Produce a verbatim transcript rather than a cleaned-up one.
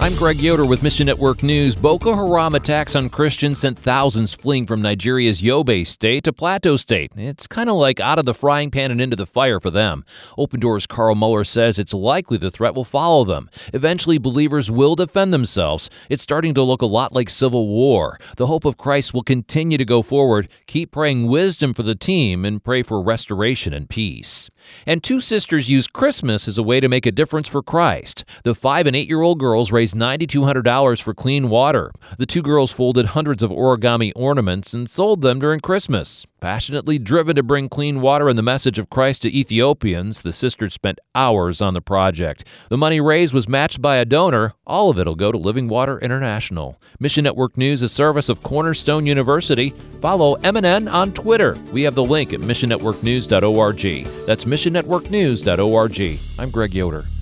I'm Greg Yoder with Mission Network News. Boko Haram attacks on Christians sent thousands fleeing from Nigeria's Yobe state to Plateau State. It's kind of like out of the frying pan and into the fire for them. Open Doors' Carl Muller says it's likely the threat will follow them. Eventually, believers will defend themselves. It's starting to look a lot like civil war. The hope of Christ will continue to go forward. Keep praying wisdom for the team and pray for restoration and peace. And two sisters use Christmas as a way to make a difference for Christ. The five and eight-year-old girls raised nine thousand two hundred dollars for clean water. The two girls folded hundreds of origami ornaments and sold them during Christmas. Passionately driven to bring clean water and the message of Christ to Ethiopians, the sisters spent hours on the project. The money raised was matched by a donor. All of it will go to Living Water International. Mission Network News, a service of Cornerstone University. Follow M N N on Twitter. We have the link at mission network news dot org. That's mission network news dot org. I'm Greg Yoder.